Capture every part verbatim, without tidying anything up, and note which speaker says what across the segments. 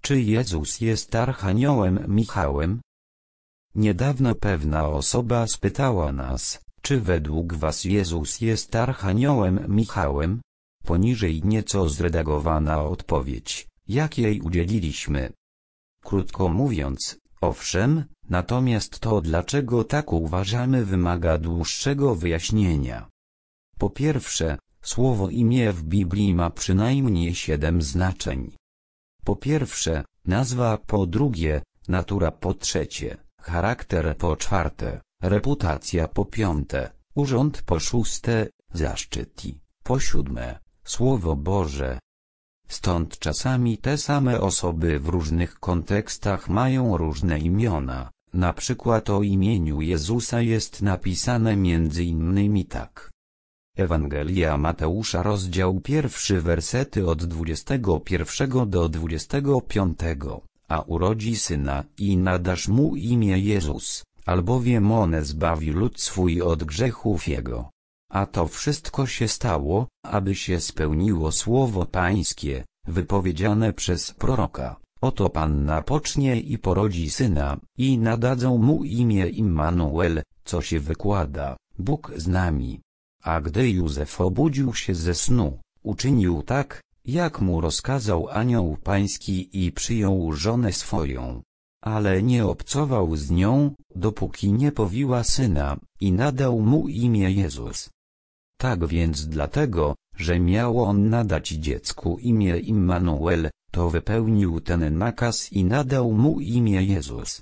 Speaker 1: Czy Jezus jest Archaniołem Michałem? Niedawno pewna osoba spytała nas, czy według was Jezus jest Archaniołem Michałem? Poniżej nieco zredagowana odpowiedź, jakiej udzieliliśmy. Krótko mówiąc, owszem, natomiast to dlaczego tak uważamy wymaga dłuższego wyjaśnienia. Po pierwsze, słowo imię w Biblii ma przynajmniej siedem znaczeń. Po pierwsze, nazwa po drugie, natura po trzecie, charakter po czwarte, reputacja po piąte, urząd po szóste, zaszczyt i, po siódme, Słowo Boże. Stąd czasami te same osoby w różnych kontekstach mają różne imiona, na przykład o imieniu Jezusa jest napisane między innymi tak. Ewangelia Mateusza rozdział pierwszy wersety od dwudziestego pierwszego do dwudziestego piątego, a urodzi syna i nadasz mu imię Jezus, albowiem on zbawi lud swój od grzechów jego. A to wszystko się stało, aby się spełniło słowo Pańskie, wypowiedziane przez proroka. Oto Panna pocznie i porodzi syna, i nadadzą mu imię Immanuel, co się wykłada, Bóg z nami. A gdy Józef obudził się ze snu, uczynił tak, jak mu rozkazał anioł pański i przyjął żonę swoją. Ale nie obcował z nią, dopóki nie powiła syna, i nadał mu imię Jezus. Tak więc dlatego, że miał on nadać dziecku imię Immanuel, to wypełnił ten nakaz i nadał mu imię Jezus.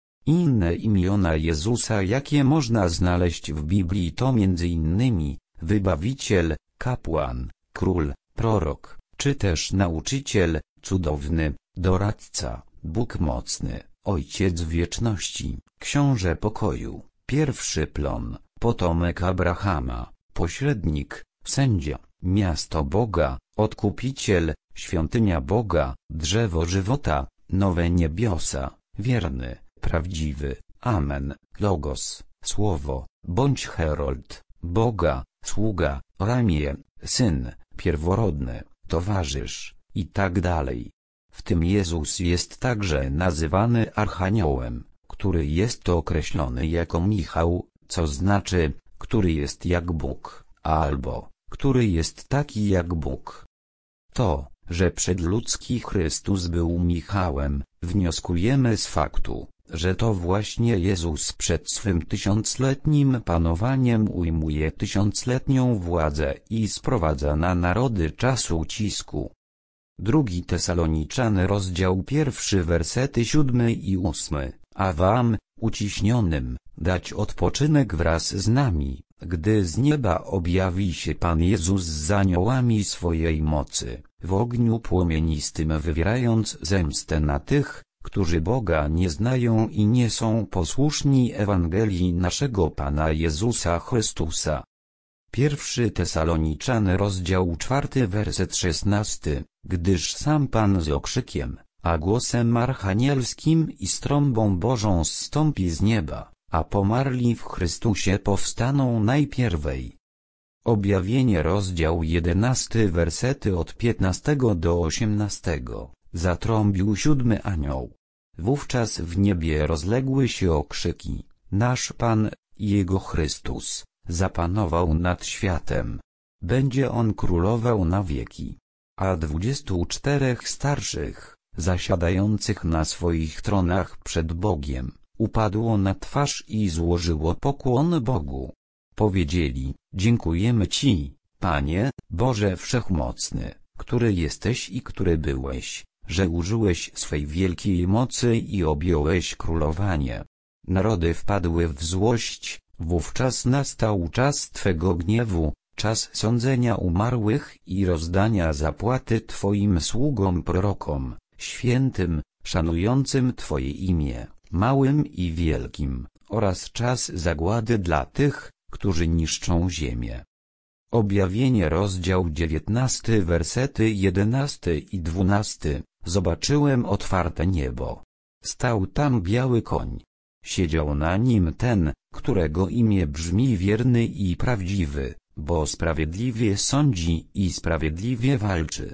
Speaker 1: Inne imiona Jezusa, jakie można znaleźć w Biblii, to między innymi Wybawiciel, Kapłan, Król, Prorok, czy też Nauczyciel, Cudowny, Doradca, Bóg Mocny, Ojciec Wieczności, Książę Pokoju, Pierwszy Plon, Potomek Abrahama, Pośrednik, Sędzia, Miasto Boga, Odkupiciel, Świątynia Boga, Drzewo Żywota, Nowe Niebiosa, Wierny, Prawdziwy, Amen, Logos, Słowo, bądź Herold, Boga, Sługa, Ramię, Syn, Pierworodny, Towarzysz, i tak dalej. W tym Jezus jest także nazywany Archaniołem, który jest określony jako Michał, co znaczy, który jest jak Bóg, albo, który jest taki jak Bóg. To, że przedludzki Chrystus był Michałem, wnioskujemy z faktu, że to właśnie Jezus przed swym tysiącletnim panowaniem ujmuje tysiącletnią władzę i sprowadza na narody czas ucisku. Drugi Tesaloniczany rozdział pierwszy wersety siódmy i ósmy, a wam, uciśnionym, dać odpoczynek wraz z nami, gdy z nieba objawi się Pan Jezus z aniołami swojej mocy, w ogniu płomienistym wywierając zemstę na tych, którzy Boga nie znają i nie są posłuszni Ewangelii naszego Pana Jezusa Chrystusa. Pierwszy Tesaloniczany rozdział czwarty werset szesnasty, gdyż sam Pan z okrzykiem, a głosem archanielskim i z trąbą Bożą zstąpi z nieba, a pomarli w Chrystusie powstaną najpierwej. Objawienie rozdział jedenasty wersety od piętnastego do osiemnastego, zatrąbił siódmy anioł. Wówczas w niebie rozległy się okrzyki, nasz Pan, Jego Chrystus, zapanował nad światem. Będzie On królował na wieki. A dwudziestu czterech starszych, zasiadających na swoich tronach przed Bogiem, upadło na twarz i złożyło pokłon Bogu. Powiedzieli, dziękujemy Ci, Panie, Boże Wszechmocny, który jesteś i który byłeś, że użyłeś swej wielkiej mocy i objąłeś królowanie. Narody wpadły w złość, wówczas nastał czas Twego gniewu, czas sądzenia umarłych i rozdania zapłaty Twoim sługom prorokom, świętym, szanującym Twoje imię, małym i wielkim, oraz czas zagłady dla tych, którzy niszczą ziemię. Objawienie rozdział dziewiętnasty wersety jedenasty i dwunasty. Zobaczyłem otwarte niebo. Stał tam biały koń. Siedział na nim ten, którego imię brzmi wierny i prawdziwy, bo sprawiedliwie sądzi i sprawiedliwie walczy.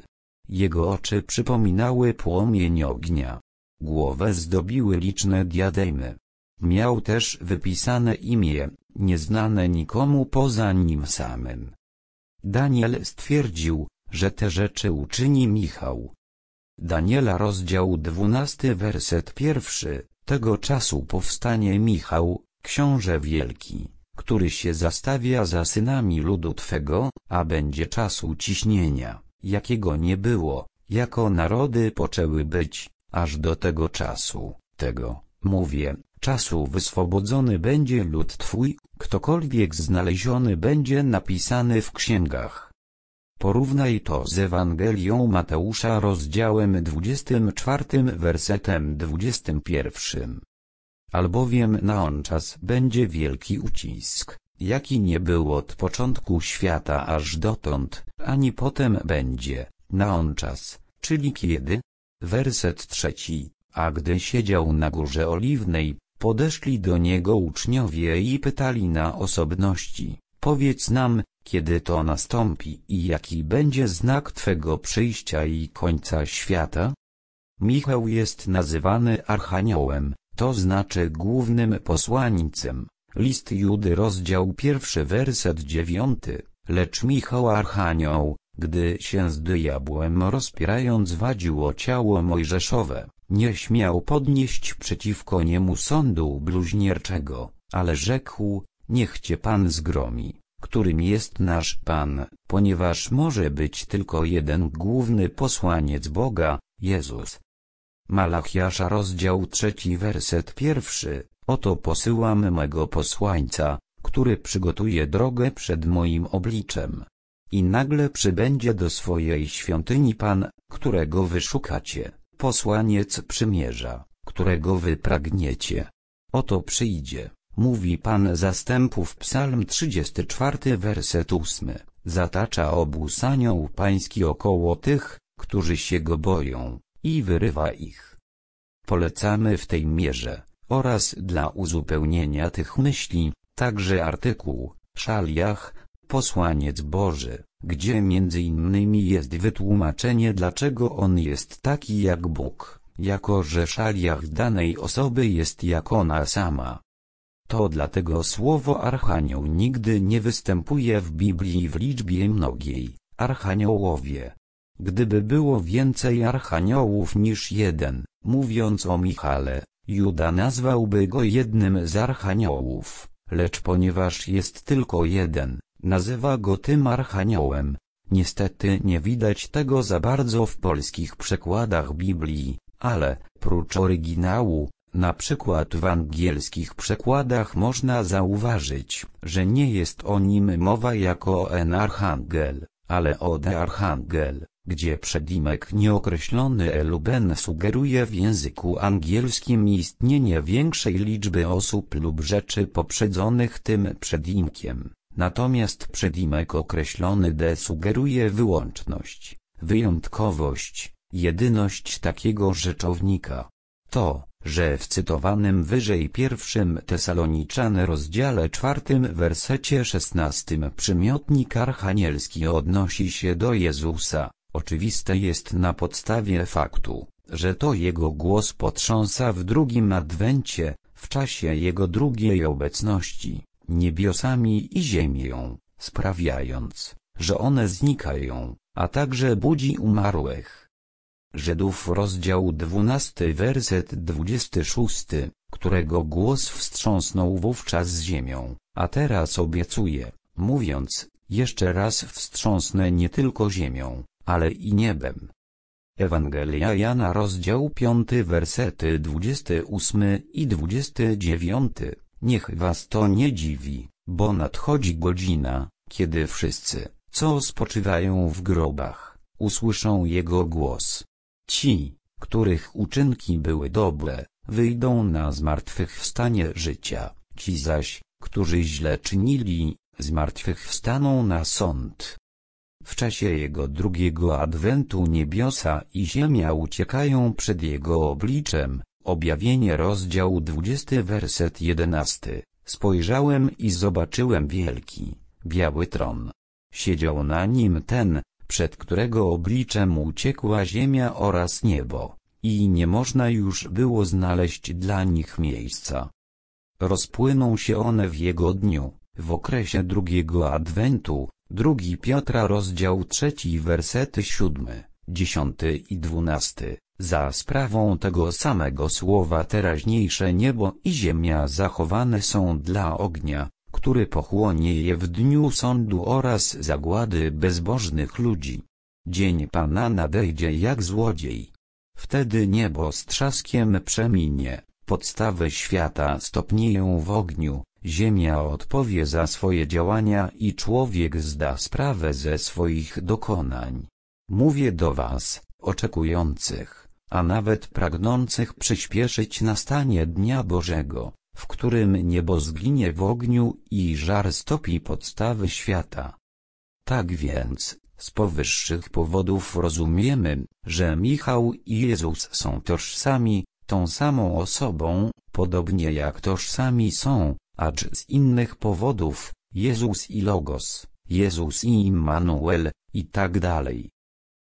Speaker 1: Jego oczy przypominały płomień ognia. Głowę zdobiły liczne diademy. Miał też wypisane imię, nieznane nikomu poza nim samym. Daniel stwierdził, że te rzeczy uczyni Michał. Daniela rozdział dwunasty werset pierwszy. Tego czasu powstanie Michał, książę wielki, który się zastawia za synami ludu Twego, a będzie czasu ciśnienia, jakiego nie było, jako narody poczęły być, aż do tego czasu, tego, mówię, czasu wyswobodzony będzie lud Twój, ktokolwiek znaleziony będzie napisany w księgach. Porównaj to z Ewangelią Mateusza rozdziałem dwudziestym czwartym wersetem dwudziestym pierwszym. Albowiem na on czas będzie wielki ucisk, jaki nie był od początku świata aż dotąd, ani potem będzie, na on czas, czyli kiedy? Werset trzeci. A gdy siedział na górze Oliwnej, podeszli do niego uczniowie i pytali na osobności, powiedz nam, kiedy to nastąpi i jaki będzie znak Twego przyjścia i końca świata? Michał jest nazywany archaniołem, to znaczy głównym posłańcem. List Judy rozdział pierwszy werset dziewiąty. Lecz Michał archanioł, gdy się z diabłem rozpierając wadził o ciało mojżeszowe, nie śmiał podnieść przeciwko niemu sądu bluźnierczego, ale rzekł, niech Cię Pan zgromi, którym jest nasz Pan, ponieważ może być tylko jeden główny posłaniec Boga, Jezus. Malachiasza rozdział trzeci werset pierwszy. Oto posyłam mego posłańca, który przygotuje drogę przed moim obliczem. I nagle przybędzie do swojej świątyni Pan, którego wy szukacie, posłaniec przymierza, którego wy pragniecie. Oto przyjdzie, mówi Pan zastępów. Psalm trzydziesty czwarty werset ósmy. Zatacza obóz anioł pański około tych, którzy się go boją, i wyrywa ich. Polecamy w tej mierze, oraz dla uzupełnienia tych myśli, także artykuł, Szaliach, posłaniec Boży, gdzie między innymi jest wytłumaczenie, dlaczego on jest taki jak Bóg, jako że szaliach danej osoby jest jak ona sama. To dlatego słowo archanioł nigdy nie występuje w Biblii w liczbie mnogiej, archaniołowie. Gdyby było więcej archaniołów niż jeden, mówiąc o Michale, Juda nazwałby go jednym z archaniołów, lecz ponieważ jest tylko jeden, nazywa go tym archaniołem. Niestety nie widać tego za bardzo w polskich przekładach Biblii, ale, prócz oryginału, na przykład w angielskich przekładach można zauważyć, że nie jest o nim mowa jako o en archangel, ale o de archangel, gdzie przedimek nieokreślony eluben sugeruje w języku angielskim istnienie większej liczby osób lub rzeczy poprzedzonych tym przedimkiem, natomiast przedimek określony de sugeruje wyłączność, wyjątkowość, jedyność takiego rzeczownika. To, że w cytowanym wyżej pierwszym Tesaloniczan rozdziale czwartym wersecie szesnastym przymiotnik archanielski odnosi się do Jezusa, oczywiste jest na podstawie faktu, że to Jego głos potrząsa w drugim adwencie, w czasie Jego drugiej obecności, niebiosami i ziemią, sprawiając, że one znikają, a także budzi umarłych. Żydów rozdział dwunasty werset dwudziesty szósty, którego głos wstrząsnął wówczas z ziemią, a teraz obiecuje, mówiąc, jeszcze raz wstrząsnę nie tylko ziemią, ale i niebem. Ewangelia Jana rozdział piąty wersety dwudziesty ósmy i dwudziesty dziewiąty. Niech was to nie dziwi, bo nadchodzi godzina, kiedy wszyscy, co spoczywają w grobach, usłyszą Jego głos. Ci, których uczynki były dobre, wyjdą na zmartwychwstanie życia, ci zaś, którzy źle czynili, zmartwychwstaną na sąd. W czasie Jego drugiego adwentu niebiosa i ziemia uciekają przed Jego obliczem. Objawienie rozdział dwudziesty werset jedenasty. Spojrzałem i zobaczyłem wielki, biały tron. Siedział na nim ten, przed którego obliczem uciekła ziemia oraz niebo, i nie można już było znaleźć dla nich miejsca. Rozpłyną się one w jego dniu, w okresie drugiego adwentu. Drugi Piotra rozdział trzeci wersety siódmy, dziesiąty i dwunasty. Za sprawą tego samego słowa teraźniejsze niebo i ziemia zachowane są dla ognia, który pochłonie je w dniu sądu oraz zagłady bezbożnych ludzi. Dzień Pana nadejdzie jak złodziej. Wtedy niebo z trzaskiem przeminie, podstawy świata stopnieją w ogniu, ziemia odpowie za swoje działania i człowiek zda sprawę ze swoich dokonań. Mówię do was, oczekujących, a nawet pragnących przyspieszyć nastanie dnia Bożego, w którym niebo zginie w ogniu i żar stopi podstawy świata. Tak więc, z powyższych powodów rozumiemy, że Michał i Jezus są tożsami, tą samą osobą, podobnie jak tożsami są, acz z innych powodów, Jezus i Logos, Jezus i Immanuel, i tak dalej.